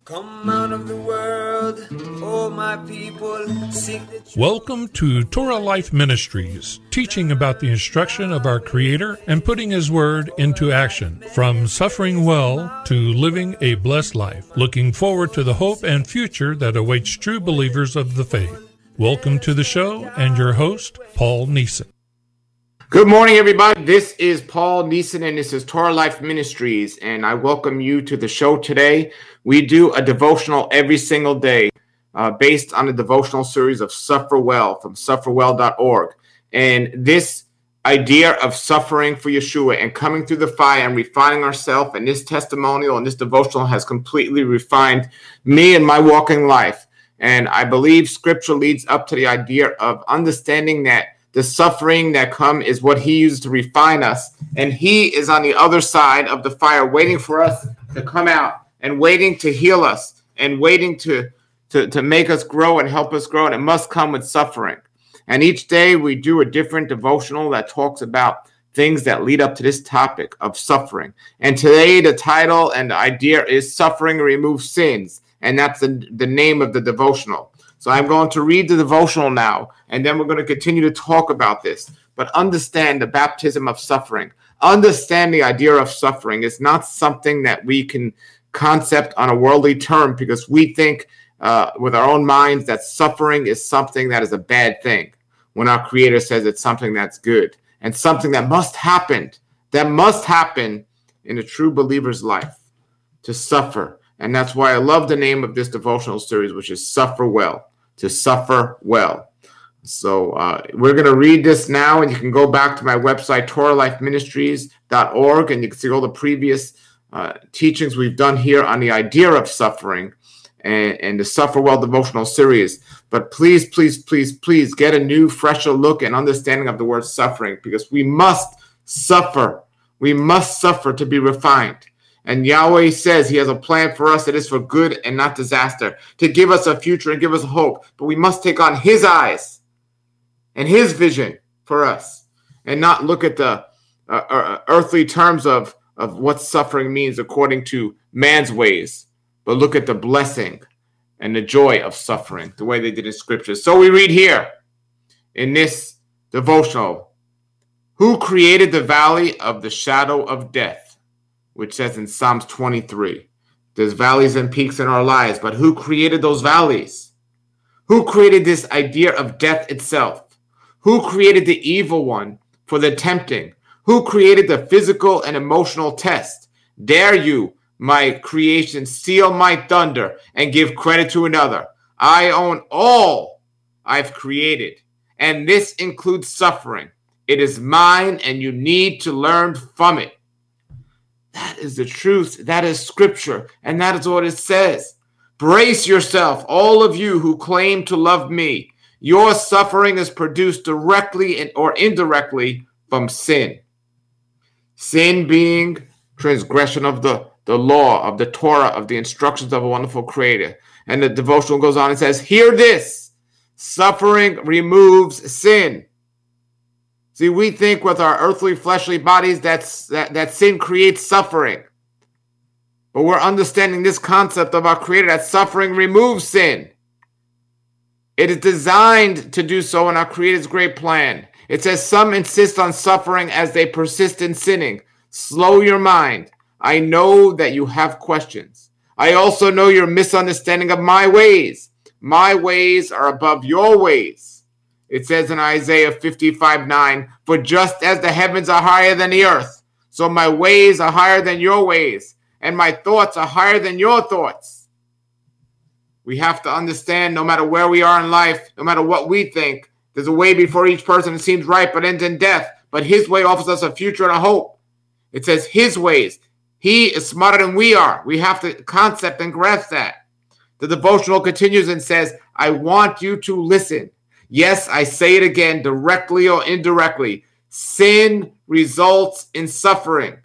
Come out of the world, oh my people, sing the truth. Welcome to Torah Life Ministries, teaching about the instruction of our Creator and putting His Word into action. From suffering well to living a blessed life, looking forward to the hope and future that awaits true believers of the faith. Welcome to the show and your host, Paul Neeson. Good morning, everybody. This is Paul Neeson, and this is Torah Life Ministries, and I welcome you to the show today. We do a devotional every single day based on the devotional series of Suffer Well from sufferwell.org. And this idea of suffering for Yeshua and coming through the fire and refining ourselves, and this testimonial and this devotional has completely refined me and my walking life. And I believe Scripture leads up to the idea of understanding that the suffering that come is what he uses to refine us. And he is on the other side of the fire waiting for us to come out and waiting to heal us and waiting to make us grow and help us grow. And it must come with suffering. And each day we do a different devotional that talks about things that lead up to this topic of suffering. And today the title and the idea is Suffering Removes Sins. And that's the name of the devotional. So I'm going to read the devotional now, and then we're going to continue to talk about this. But understand the baptism of suffering. Understand the idea of suffering is not something that we can concept on a worldly term because we think with our own minds that suffering is something that is a bad thing when our Creator says it's something that's good and something that must happen in a true believer's life, to suffer. And that's why I love the name of this devotional series, which is Suffer Well, to suffer well. So we're going to read this now, and you can go back to my website, TorahLifeMinistries.org, and you can see all the previous teachings we've done here on the idea of suffering and the Suffer Well devotional series. But please, please, please, please get a new, fresher look and understanding of the word suffering, because we must suffer. We must suffer to be refined. And Yahweh says he has a plan for us that is for good and not disaster, to give us a future and give us hope. But we must take on his eyes and his vision for us and not look at the earthly terms of what suffering means according to man's ways, but look at the blessing and the joy of suffering, the way they did in Scripture. So we read here in this devotional, who created the valley of the shadow of death? Which says in Psalms 23, there's valleys and peaks in our lives, but who created those valleys? Who created this idea of death itself? Who created the evil one for the tempting? Who created the physical and emotional test? Dare you, my creation, steal my thunder and give credit to another? I own all I've created, and this includes suffering. It is mine, and you need to learn from it. That is the truth. That is Scripture. And that is what it says. Brace yourself, all of you who claim to love me. Your suffering is produced directly or indirectly from sin. Sin being transgression of the law, of the Torah, of the instructions of a wonderful Creator. And the devotional goes on and says, hear this. Suffering removes sin. See, we think with our earthly, fleshly bodies that sin creates suffering. But we're understanding this concept of our Creator, that suffering removes sin. It is designed to do so in our Creator's great plan. It says some insist on suffering as they persist in sinning. Slow your mind. I know that you have questions. I also know your misunderstanding of my ways. My ways are above your ways. It says in Isaiah 55:9, for just as the heavens are higher than the earth, so my ways are higher than your ways, and my thoughts are higher than your thoughts. We have to understand, no matter where we are in life, no matter what we think, there's a way before each person that seems right but ends in death. But his way offers us a future and a hope. It says his ways. He is smarter than we are. We have to concept and grasp that. The devotional continues and says, I want you to listen. Yes, I say it again, directly or indirectly. Sin results in suffering.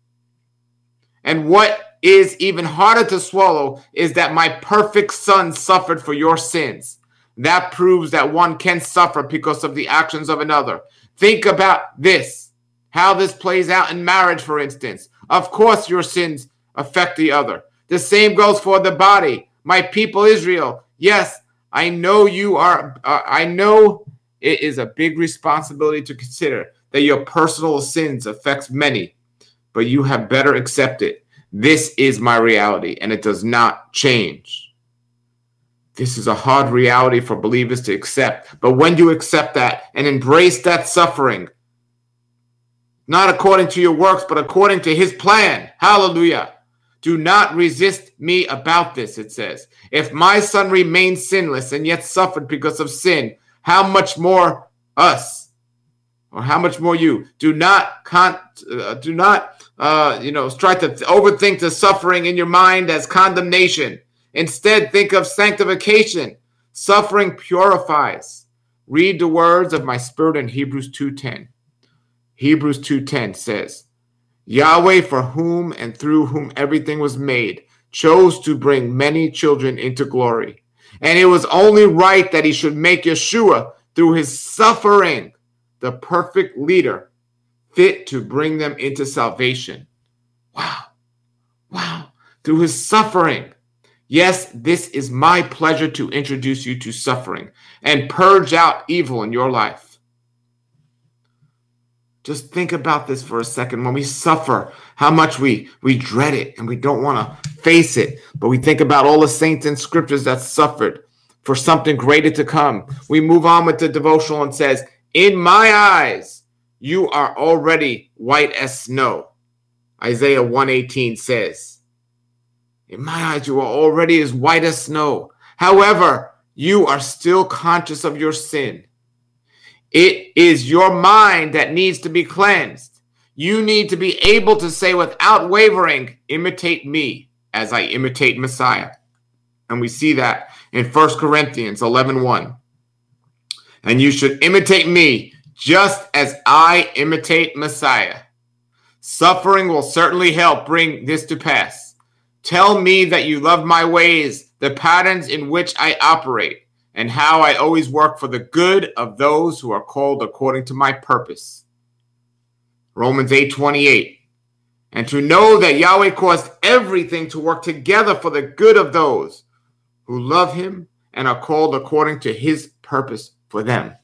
And what is even harder to swallow is that my perfect Son suffered for your sins. That proves that one can suffer because of the actions of another. Think about this, how this plays out in marriage, for instance. Of course, your sins affect the other. The same goes for the body. My people Israel. Yes, I know you are. I know it is a big responsibility to consider that your personal sins affects many, but you have better accept it. This is my reality, and it does not change. This is a hard reality for believers to accept. But when you accept that and embrace that suffering, not according to your works, but according to his plan. Hallelujah. Do not resist me about this, it says. If my son remained sinless and yet suffered because of sin, how much more us, or how much more you? Do not try to overthink the suffering in your mind as condemnation. Instead, think of sanctification. Suffering purifies. Read the words of my spirit in Hebrews 2:10. Hebrews 2:10 says, Yahweh, for whom and through whom everything was made, chose to bring many children into glory. And it was only right that he should make Yeshua, through his suffering, the perfect leader, fit to bring them into salvation. Wow. Wow. Through his suffering. Yes, this is my pleasure to introduce you to suffering and purge out evil in your life. Just think about this for a second. When we suffer, how much we dread it and we don't want to face it. But we think about all the saints in scriptures that suffered for something greater to come. We move on with the devotional and says, in my eyes, you are already white as snow. Isaiah 1:18 says, in my eyes, you are already as white as snow. However, you are still conscious of your sin. It is your mind that needs to be cleansed. You need to be able to say without wavering, imitate me as I imitate Messiah. And we see that in 1 Corinthians 11:1. And you should imitate me just as I imitate Messiah. Suffering will certainly help bring this to pass. Tell me that you love my ways, the patterns in which I operate, and how I always work for the good of those who are called according to my purpose. Romans 8:28. And to know that Yahweh caused everything to work together for the good of those who love him and are called according to his purpose for them.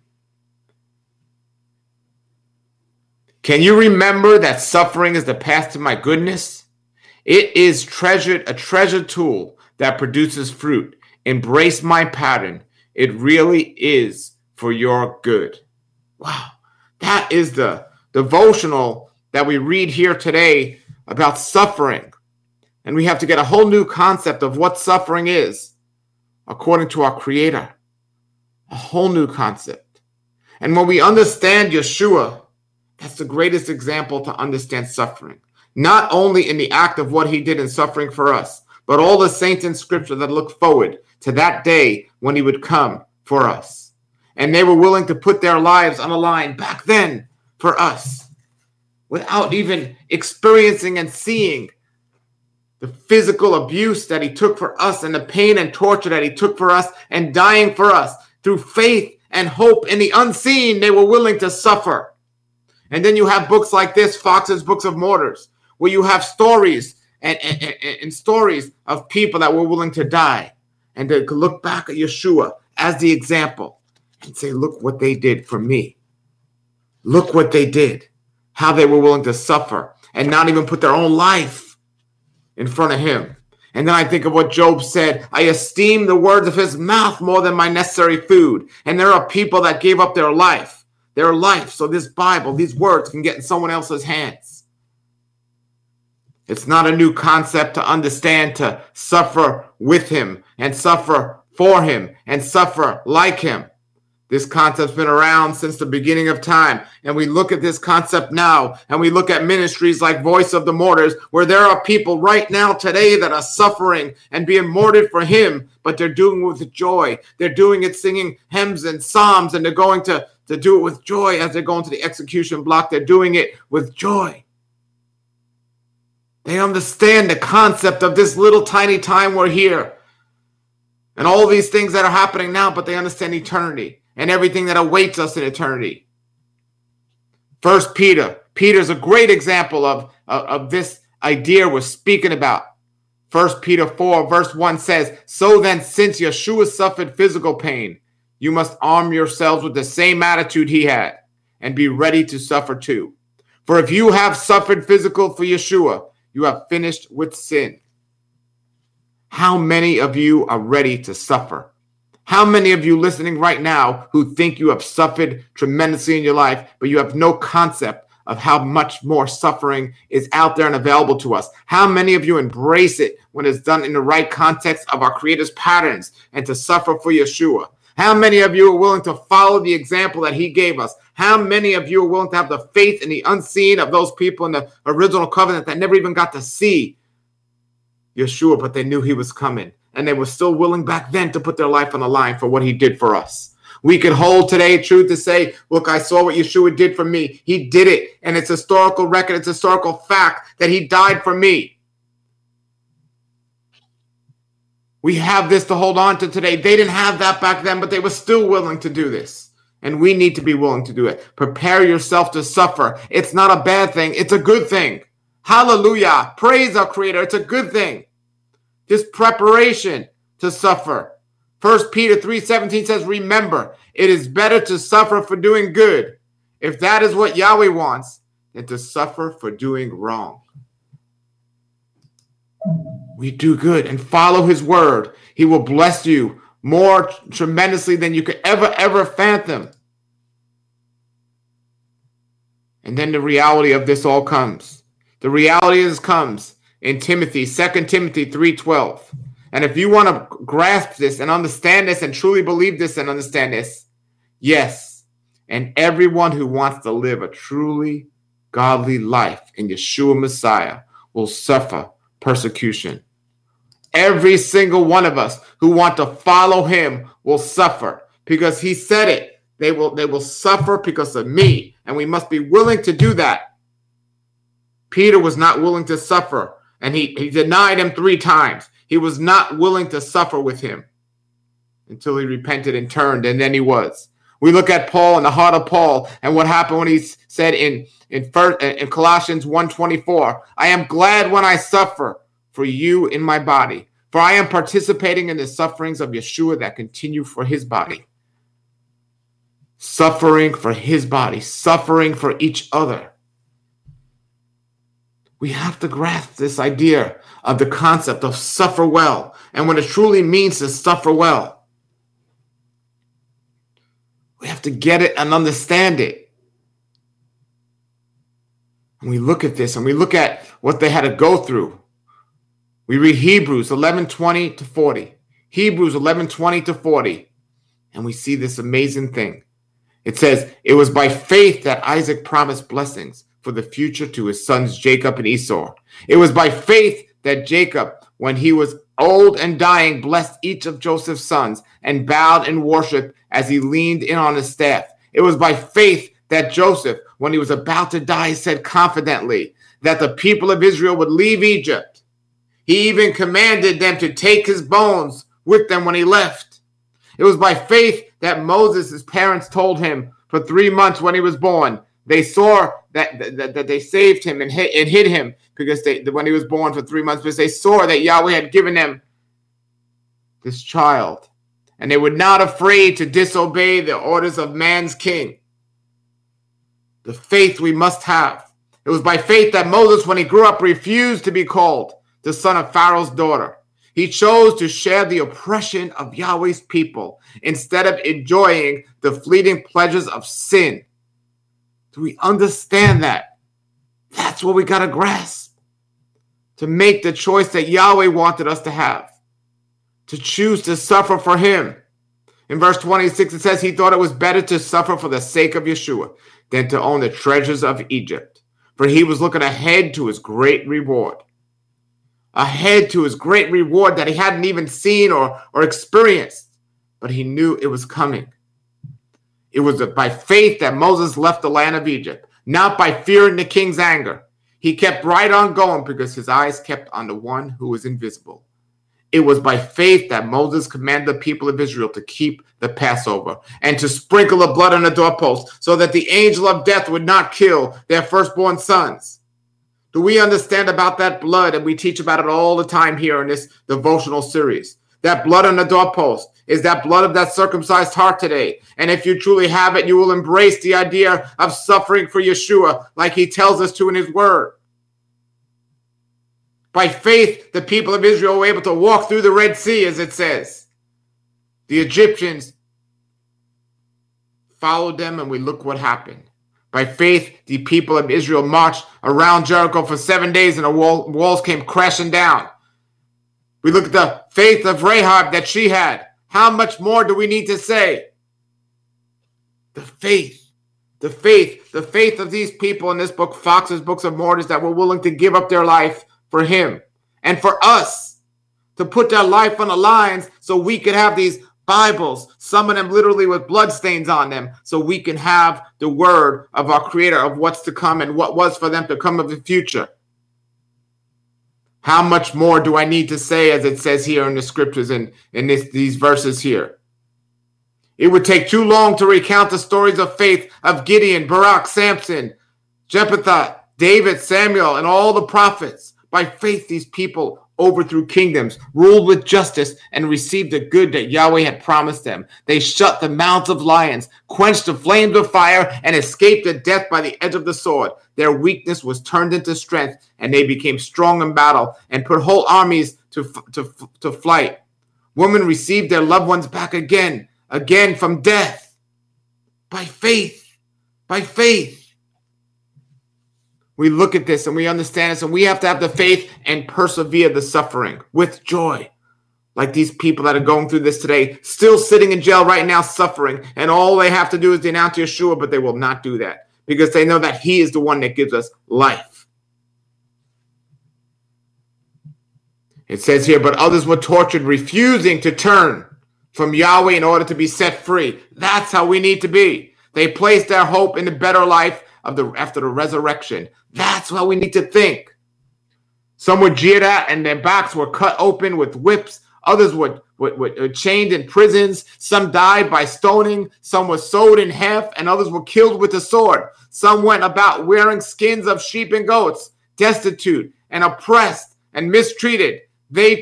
Can you remember that suffering is the path to my goodness? It is a treasured tool that produces fruit. Embrace my pattern. It really is for your good. Wow. That is the devotional that we read here today about suffering. And we have to get a whole new concept of what suffering is according to our Creator. A whole new concept. And when we understand Yeshua, that's the greatest example to understand suffering. Not only in the act of what he did in suffering for us, but all the saints in scripture that look forward to that day when he would come for us. And they were willing to put their lives on the line back then for us without even experiencing and seeing the physical abuse that he took for us and the pain and torture that he took for us and dying for us. Through faith and hope in the unseen, they were willing to suffer. And then you have books like this, Fox's Books of Martyrs, where you have stories and stories of people that were willing to die and to look back at Yeshua as the example and say, look what they did for me. Look what they did, how they were willing to suffer and not even put their own life in front of him. And then I think of what Job said, I esteem the words of his mouth more than my necessary food. And there are people that gave up their life, so this Bible, these words can get in someone else's hands. It's not a new concept to understand, to suffer with him and suffer for him and suffer like him. This concept's been around since the beginning of time. And we look at this concept now, and we look at ministries like Voice of the Martyrs, where there are people right now today that are suffering and being martyred for him, but they're doing it with joy. They're doing it singing hymns and psalms, and they're going to do it with joy as they're going to the execution block. They're doing it with joy. They understand the concept of this little tiny time we're here and all these things that are happening now, but they understand eternity and everything that awaits us in eternity. First Peter's a great example of this idea we're speaking about. 1 Peter 4 verse 1 says, so then since Yeshua suffered physical pain, you must arm yourselves with the same attitude he had and be ready to suffer too. For if you have suffered physical for Yeshua, you have finished with sin. How many of you are ready to suffer? How many of you listening right now who think you have suffered tremendously in your life, but you have no concept of how much more suffering is out there and available to us? How many of you embrace it when it's done in the right context of our Creator's patterns and to suffer for Yeshua? How many of you are willing to follow the example that he gave us? How many of you are willing to have the faith in the unseen of those people in the original covenant that never even got to see Yeshua, but they knew he was coming, and they were still willing back then to put their life on the line for what he did for us? We could hold today truth to say, look, I saw what Yeshua did for me. He did it, and it's historical record. It's historical fact that he died for me. We have this to hold on to today. They didn't have that back then, but they were still willing to do this. And we need to be willing to do it. Prepare yourself to suffer. It's not a bad thing. It's a good thing. Hallelujah. Praise our Creator. It's a good thing. This preparation to suffer. 1 Peter 3:17 says, remember, it is better to suffer for doing good, if that is what Yahweh wants, than to suffer for doing wrong. We do good and follow his word. He will bless you more tremendously than you could ever fathom. And then the reality of this all comes. The reality is comes in Timothy, 2 Timothy 3:12. And if you want to grasp this and understand this and truly believe this and understand this, yes, and everyone who wants to live a truly godly life in Yeshua Messiah will suffer persecution. Every single one of us who want to follow him will suffer, because he said it. They will suffer because of me, and we must be willing to do that. Peter was not willing to suffer, and he denied him 3 times. He was not willing to suffer with him until he repented and turned, and then he was. We look at Paul and the heart of Paul and what happened when he said in Colossians 1:24, I am glad when I suffer for you in my body, for I am participating in the sufferings of Yeshua that continue for his body. Suffering for his body, suffering for each other. We have to grasp this idea of the concept of suffer well and what it truly means to suffer well. We have to get it and understand it. And we look at this and we look at what they had to go through. We read Hebrews 11:20-40. Hebrews 11:20-40. And we see this amazing thing. It says, it was by faith that Isaac promised blessings for the future to his sons Jacob and Esau. It was by faith that Jacob, when he was old and dying, blessed each of Joseph's sons and bowed in worship as he leaned in on his staff. It was by faith that Joseph, when he was about to die, said confidently that the people of Israel would leave Egypt. He even commanded them to take his bones with them when he left. It was by faith that Moses, his parents, told him for 3 months when he was born. They saw that they saved him and hid him because when he was born for 3 months, because they saw that Yahweh had given them this child. And they were not afraid to disobey the orders of man's king. The faith we must have. It was by faith that Moses, when he grew up, refused to be called the son of Pharaoh's daughter. He chose to share the oppression of Yahweh's people instead of enjoying the fleeting pleasures of sin. Do we understand that? That's what we got to grasp. To make the choice that Yahweh wanted us to have. To choose to suffer for him. In verse 26, it says he thought it was better to suffer for the sake of Yeshua than to own the treasures of Egypt. For he was looking ahead to his great reward. Ahead to his great reward that he hadn't even seen or experienced. But he knew it was coming. It was by faith that Moses left the land of Egypt, not by fearing the king's anger. He kept right on going because his eyes kept on the one who was invisible. It was by faith that Moses commanded the people of Israel to keep the Passover and to sprinkle the blood on the doorpost so that the angel of death would not kill their firstborn sons. Do we understand about that blood? And we teach about it all the time here in this devotional series. That blood on the doorpost is that blood of that circumcised heart today. And if you truly have it, you will embrace the idea of suffering for Yeshua like he tells us to in his word. By faith, the people of Israel were able to walk through the Red Sea, as it says. The Egyptians followed them, and we look what happened. By faith, the people of Israel marched around Jericho for 7 days, and the walls came crashing down. We look at the faith of Rahab that she had. How much more do we need to say? The faith of these people in this book, Fox's Books of Martyrs, that were willing to give up their life for him and for us, to put their life on the lines so we could have these Bibles, some of them literally with bloodstains on them, so we can have the word of our Creator of what's to come and what was for them to come of the future. How much more do I need to say, as it says here in the scriptures and in these verses here? It would take too long to recount the stories of faith of Gideon, Barak, Samson, Jephthah, David, Samuel, and all the prophets. By faith, these people overthrew kingdoms, ruled with justice, and received the good that Yahweh had promised them. They shut the mouths of lions, quenched the flames of fire, and escaped the death by the edge of the sword. Their weakness was turned into strength, and they became strong in battle and put whole armies to flight. Women received their loved ones back again from death. By faith. We look at this and we understand this, and we have to have the faith and persevere the suffering with joy. Like these people that are going through this today, still sitting in jail right now suffering, and all they have to do is denounce Yeshua, but they will not do that because they know that he is the one that gives us life. It says here, but others were tortured, refusing to turn from Yahweh in order to be set free. That's how we need to be. They placed their hope in the better life after the resurrection. That's how we need to think. Some were jeered at and their backs were cut open with whips. Others were chained in prisons. Some died by stoning. Some were sewed in half, and others were killed with the sword. Some went about wearing skins of sheep and goats, destitute and oppressed and mistreated. They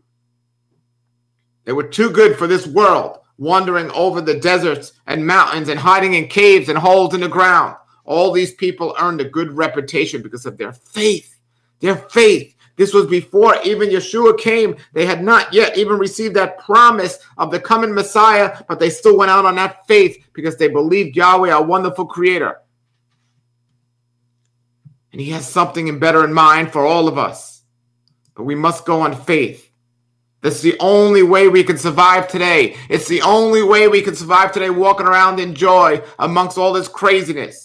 were too good for this world, wandering over the deserts and mountains and hiding in caves and holes in the ground. All these people earned a good reputation because of their faith. Their faith. This was before even Yeshua came. They had not yet even received that promise of the coming Messiah, but they still went out on that faith because they believed Yahweh, our wonderful Creator. And he has something better in mind for all of us. But we must go on faith. That's the only way we can survive today. It's the only way we can survive today, walking around in joy amongst all this craziness.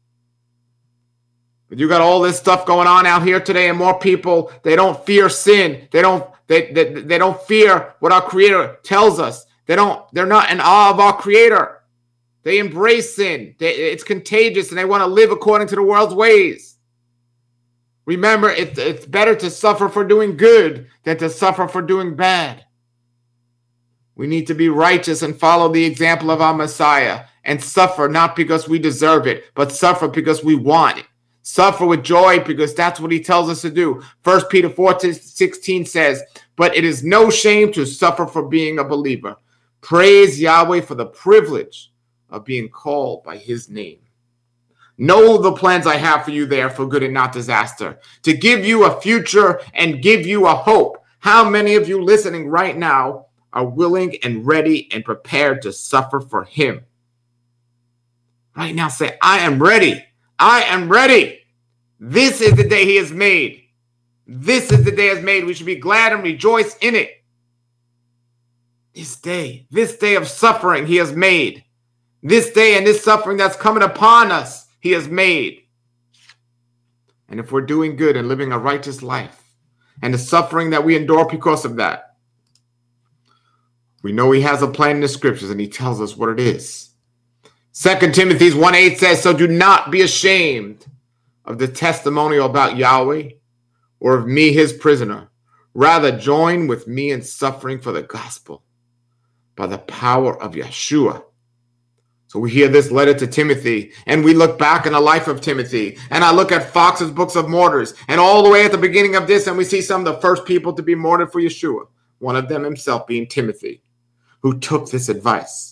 But you got all this stuff going on out here today, and more people, they don't fear sin. They don't fear what our Creator tells us. They're not in awe of our Creator. They embrace sin. It's contagious, and they want to live according to the world's ways. Remember, it's better to suffer for doing good than to suffer for doing bad. We need to be righteous and follow the example of our Messiah and suffer not because we deserve it, but suffer because we want it. Suffer with joy because that's what he tells us to do. 1 Peter 4:16 says, but it is no shame to suffer for being a believer. Praise Yahweh for the privilege of being called by his name. Know the plans I have for you there for good and not disaster, to give you a future and give you a hope. How many of you listening right now are willing and ready and prepared to suffer for him? Right now say, I am ready. I am ready. This is the day he has made. This is the day he has made. We should be glad and rejoice in it. This day of suffering he has made. This day and this suffering that's coming upon us, he has made. And if we're doing good and living a righteous life, and the suffering that we endure because of that, we know he has a plan in the scriptures, and he tells us what it is. 2 Timothy 1:8 says, so do not be ashamed of the testimony about Yahweh or of me, his prisoner. Rather, join with me in suffering for the gospel by the power of Yeshua, So we hear this letter to Timothy, and we look back in the life of Timothy, and I look at Fox's Books of Martyrs, and all the way at the beginning of this, and we see some of the first people to be martyred for Yeshua, one of them himself being Timothy, who took this advice.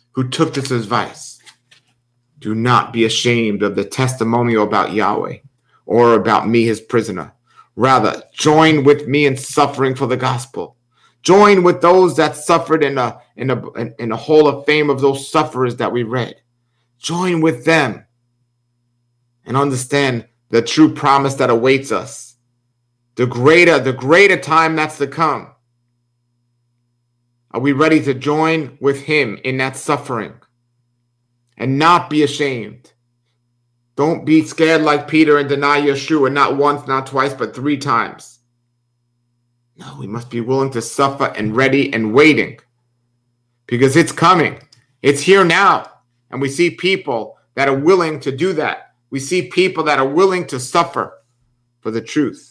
Do not be ashamed of the testimonial about Yahweh or about me, his prisoner. Rather, join with me in suffering for the gospel. Join with those that suffered in the hall of fame of those sufferers that we read. Join with them and understand the true promise that awaits us. The greater time that's to come. Are we ready to join with him in that suffering and not be ashamed? Don't be scared like Peter and deny Yeshua, not once, not twice, but 3 times. No, we must be willing to suffer and ready and waiting because it's coming. It's here now. And we see people that are willing to do that. We see people that are willing to suffer for the truth.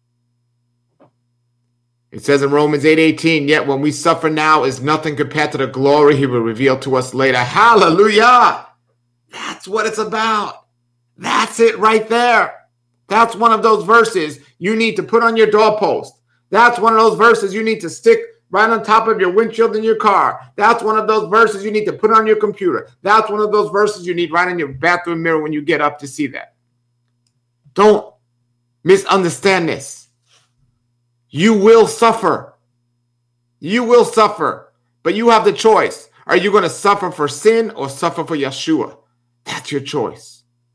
It says in Romans 8:18, yet when we suffer now is nothing compared to the glory he will reveal to us later. Hallelujah! That's what it's about. That's it right there. That's one of those verses you need to put on your doorpost. That's one of those verses you need to stick right on top of your windshield in your car. That's one of those verses you need to put on your computer. That's one of those verses you need right in your bathroom mirror when you get up to see that. Don't misunderstand this. You will suffer. You will suffer. But you have the choice. Are you going to suffer for sin or suffer for Yeshua? That's your choice.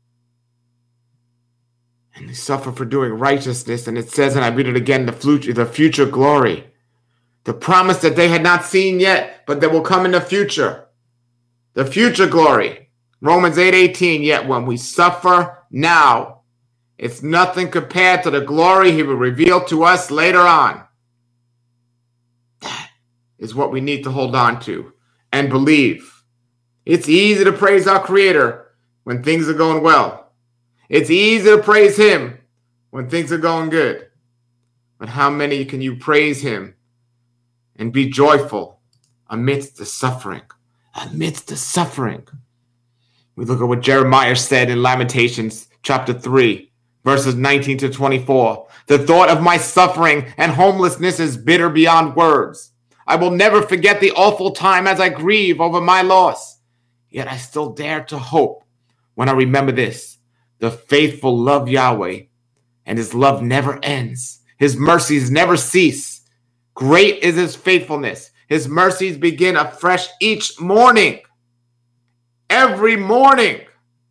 And they suffer for doing righteousness. And it says, and I read it again, the future glory. The promise that they had not seen yet, but that will come in the future. The future glory. Romans 8:18, yet when we suffer now, it's nothing compared to the glory he will reveal to us later on. That is what we need to hold on to and believe. It's easy to praise our Creator when things are going well. It's easy to praise him when things are going good. But how many can you praise him and be joyful amidst the suffering? Amidst the suffering. We look at what Jeremiah said in Lamentations chapter 3, verses 19 to 24. The thought of my suffering and homelessness is bitter beyond words. I will never forget the awful time as I grieve over my loss. Yet I still dare to hope when I remember this. The faithful love Yahweh, and his love never ends. His mercies never cease. Great is his faithfulness. His mercies begin afresh each morning. Every morning.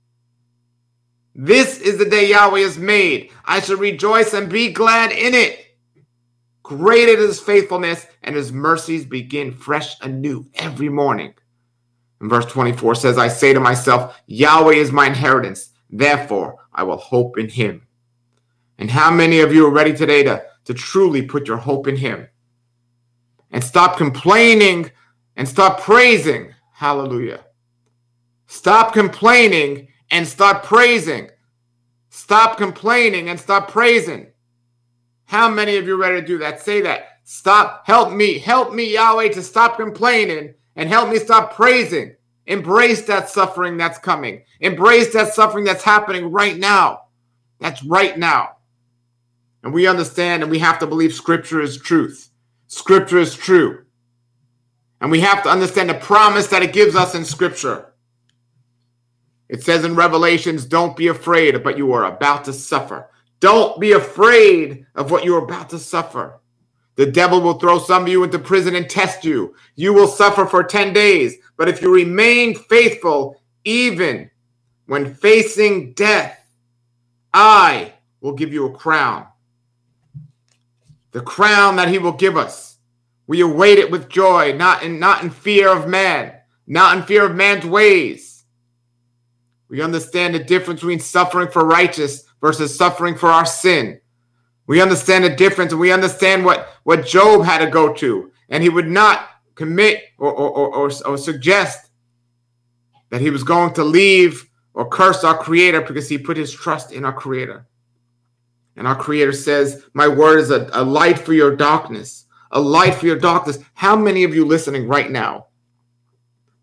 This is the day Yahweh has made. I shall rejoice and be glad in it. Great is his faithfulness, and his mercies begin fresh anew every morning. And verse 24 says, I say to myself, Yahweh is my inheritance. Therefore, I will hope in him. And how many of you are ready today to truly put your hope in him? And stop complaining and start praising. Hallelujah. Stop complaining and start praising. Stop complaining and start praising. How many of you are ready to do that? Say that. Stop. Help me, Yahweh, to stop complaining and help me stop praising. Embrace that suffering that's coming. Embrace that suffering that's happening right now. That's right now. And we understand and we have to believe Scripture is truth. Scripture is true. And we have to understand the promise that it gives us in Scripture. It says in Revelations, don't be afraid of what you are about to suffer. Don't be afraid of what you're about to suffer. The devil will throw some of you into prison and test you. You will suffer for 10 days. But if you remain faithful, even when facing death, I will give you a crown. The crown that he will give us. We await it with joy, not in fear of man, not in fear of man's ways. We understand the difference between suffering for righteous versus suffering for our sin. We understand the difference, and we understand what Job had to go to. And he would not commit or suggest that he was going to leave or curse our Creator because he put his trust in our Creator. And our Creator says, my word is a light for your darkness. A light for your darkness. How many of you listening right now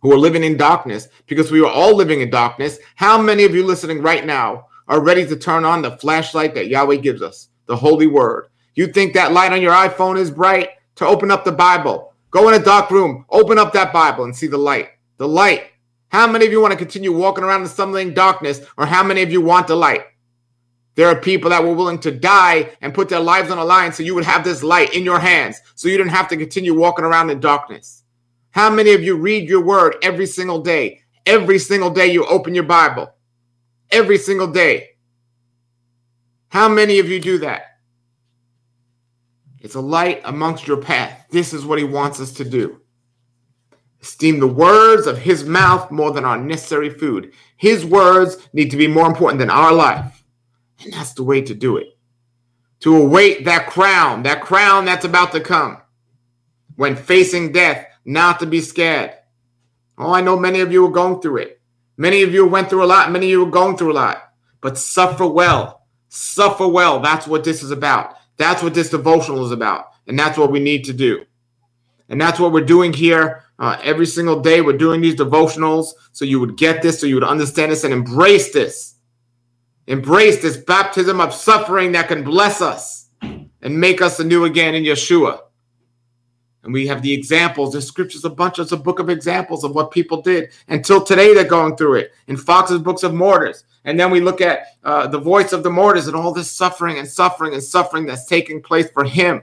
who are living in darkness, because we are all living in darkness. How many of you listening right now are ready to turn on the flashlight that Yahweh gives us, the Holy Word? You think that light on your iPhone is bright? To open up the Bible. Go in a dark room, open up that Bible and see the light. The light. How many of you want to continue walking around in stumbling darkness, or how many of you want the light? There are people that were willing to die and put their lives on the line so you would have this light in your hands, so you didn't have to continue walking around in darkness. How many of you read your word every single day? Every single day you open your Bible. Every single day. How many of you do that? It's a light amongst your path. This is what he wants us to do. Esteem the words of his mouth more than our necessary food. His words need to be more important than our life. And that's the way to do it. To await that crown that's about to come. When facing death, not to be scared. Oh, I know many of you are going through it. Many of you went through a lot. Many of you are going through a lot. But suffer well. Suffer well. That's what this is about. That's what this devotional is about. And that's what we need to do. And that's what we're doing here every single day. We're doing these devotionals so you would get this, so you would understand this and embrace this. Embrace this baptism of suffering that can bless us and make us anew again in Yeshua. And we have the examples. The scriptures, it's a book of examples of what people did. Until today, they're going through it. In Fox's Books of Martyrs. And then we look at the voice of the martyrs and all this suffering and suffering and suffering that's taking place for him.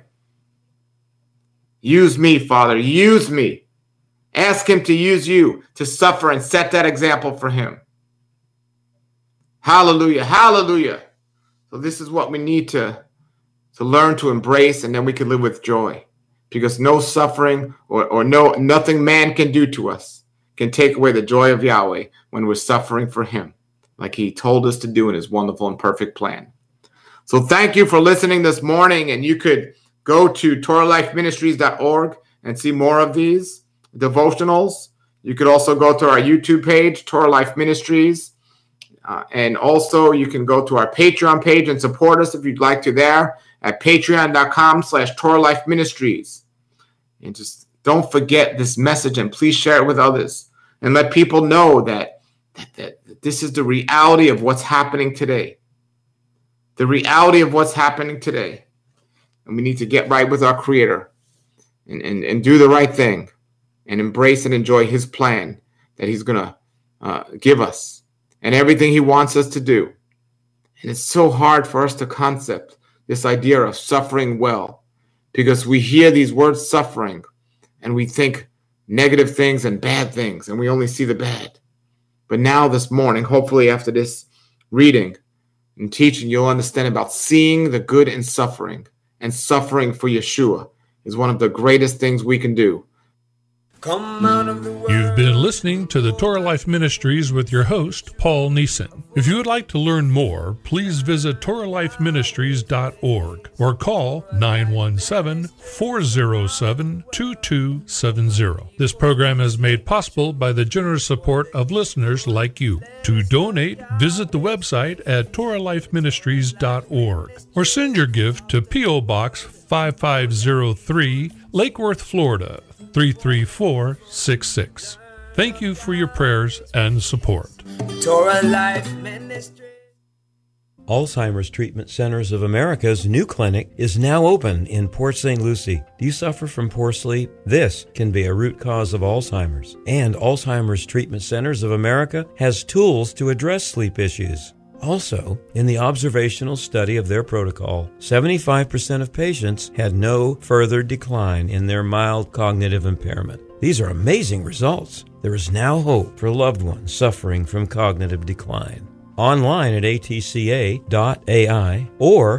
Use me, Father. Use me. Ask him to use you to suffer and set that example for him. Hallelujah. Hallelujah. So this is what we need to learn to embrace, and then we can live with joy. Because no suffering or nothing man can do to us can take away the joy of Yahweh when we're suffering for him, like he told us to do in his wonderful and perfect plan. So thank you for listening this morning, and you could go to TorahLifeMinistries.org and see more of these devotionals. You could also go to our YouTube page, Torah Life Ministries, and also you can go to our Patreon page and support us if you'd like to there at patreon.com/TorahLifeMinistries. And just don't forget this message, and please share it with others and let people know that this is the reality of what's happening today. The reality of what's happening today. And we need to get right with our Creator and do the right thing and embrace and enjoy his plan that he's going to give us and everything he wants us to do. And it's so hard for us to concept this idea of suffering well, because we hear these words suffering and we think negative things and bad things, and we only see the bad. But now this morning, hopefully after this reading and teaching, you'll understand about seeing the good in suffering, and suffering for Yeshua is one of the greatest things we can do. Come out of the world. You've been listening to the Torah Life Ministries with your host, Paul Neeson. If you would like to learn more, please visit TorahLifeMinistries.org or call 917-407-2270. This program is made possible by the generous support of listeners like you. To donate, visit the website at TorahLifeMinistries.org or send your gift to P.O. Box 5503, Lake Worth, Florida, 33466. Thank you for your prayers and support. Torah Life Ministry. Alzheimer's Treatment Centers of America's new clinic is now open in Port St. Lucie. Do you suffer from poor sleep? This can be a root cause of Alzheimer's. And Alzheimer's Treatment Centers of America has tools to address sleep issues. Also, in the observational study of their protocol, 75% of patients had no further decline in their mild cognitive impairment. These are amazing results. There is now hope for loved ones suffering from cognitive decline. Online at atca.ai or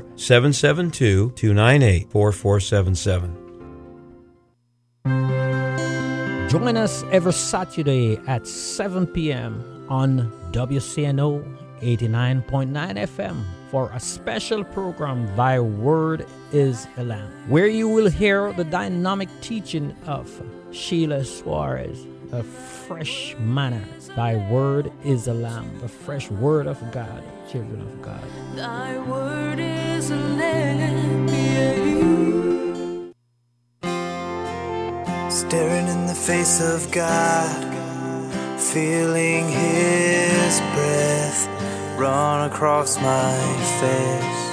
772-298-4477. Join us every Saturday at 7 p.m. on WCNO 89.9 FM for a special program, Thy Word is a Lamp, where you will hear the dynamic teaching of Sheila Suarez, a fresh manna. Thy Word is a Lamp, the fresh Word of God, children of God. Thy Word is a lamp, Staring in the face of God, feeling his breath run across my face.